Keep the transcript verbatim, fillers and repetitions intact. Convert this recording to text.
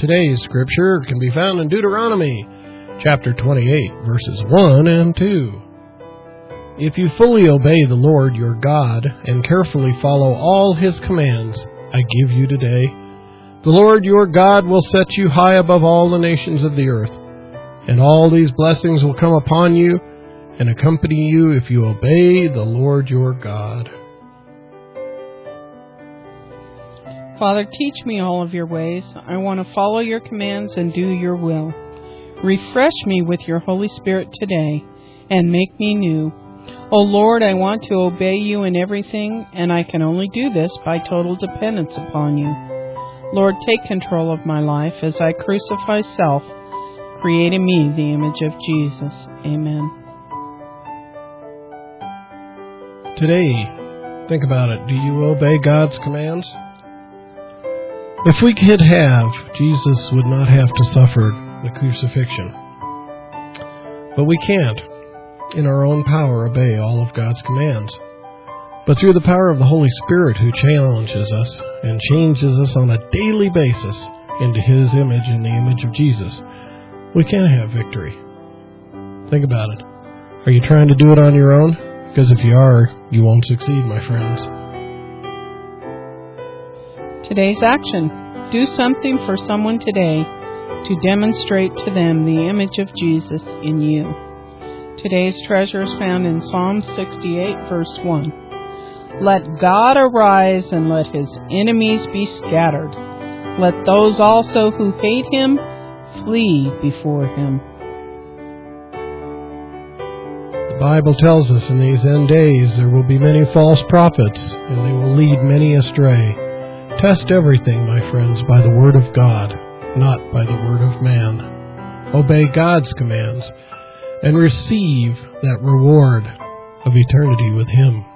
Today's scripture can be found in Deuteronomy chapter twenty-eight, verses one and two. If you fully obey the Lord your God and carefully follow all his commands I give you today, the Lord your God will set you high above all the nations of the earth, and all these blessings will come upon you and accompany you if you obey the Lord your God. Father, teach me all of your ways. I want to follow your commands and do your will. Refresh me with your Holy Spirit today and make me new. O Lord, I want to obey you in everything, and I can only do this by total dependence upon you. Lord, take control of my life as I crucify self. Create in me the image of Jesus. Amen. Today, think about it. Do you obey God's commands? If we could have, Jesus would not have to suffer the crucifixion. But we can't, in our own power, obey all of God's commands. But through the power of the Holy Spirit who challenges us and changes us on a daily basis into his image and the image of Jesus, we can have victory. Think about it. Are you trying to do it on your own? Because if you are, you won't succeed, my friends. Today's action. Do something for someone today to demonstrate to them the image of Jesus in you. Today's treasure is found in Psalm sixty-eight, verse one. Let God arise and let his enemies be scattered. Let those also who hate him flee before him. The Bible tells us in these end days there will be many false prophets, and they will lead many astray. Test everything, my friends, by the word of God, not by the word of man. Obey God's commands and receive that reward of eternity with him.